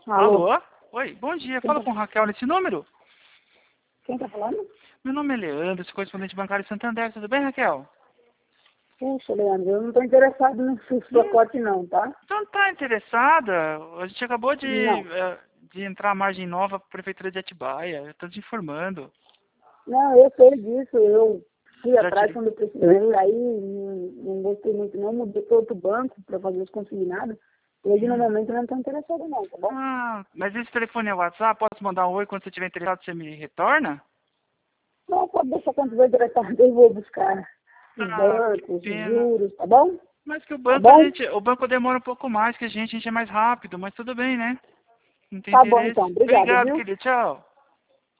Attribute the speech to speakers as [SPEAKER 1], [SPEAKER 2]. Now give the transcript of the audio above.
[SPEAKER 1] Alô?
[SPEAKER 2] Alô? Oi, bom dia.
[SPEAKER 1] Quem
[SPEAKER 2] Fala
[SPEAKER 1] tá,
[SPEAKER 2] com Raquel nesse número?
[SPEAKER 1] quem tá falando?
[SPEAKER 2] Meu nome é Leandro, sou correspondente bancário de Santander. Tudo bem, Raquel?
[SPEAKER 1] Puxa, Leandro, eu não tô interessado nesse pacote não, tá?
[SPEAKER 2] Então tá interessada? A gente acabou
[SPEAKER 1] Não.
[SPEAKER 2] de entrar a margem nova para a Prefeitura de Atibaia. Eu tô te informando.
[SPEAKER 1] Não, eu sei disso, eu fui
[SPEAKER 2] Já
[SPEAKER 1] atrás
[SPEAKER 2] te...
[SPEAKER 1] quando eu precisei, aí não gostei muito não, mudei para outro banco para fazer os consignados. Hoje no momento eu não tô interessado não, tá bom?
[SPEAKER 2] Ah, mas esse telefone é WhatsApp? Posso mandar um oi quando você estiver interessado, você me retorna?
[SPEAKER 1] Não, pode deixar quando tiver interessado, eu vou buscar os
[SPEAKER 2] Ah, que
[SPEAKER 1] bancos, os
[SPEAKER 2] pena.
[SPEAKER 1] juros, tá bom?
[SPEAKER 2] Mas que
[SPEAKER 1] Tá bom?
[SPEAKER 2] o banco demora um pouco mais que a gente é mais rápido, mas tudo bem, né? Não tem
[SPEAKER 1] Tá bom então,
[SPEAKER 2] interesse.
[SPEAKER 1] obrigado,
[SPEAKER 2] Obrigado,
[SPEAKER 1] viu?
[SPEAKER 2] querido. Tchau.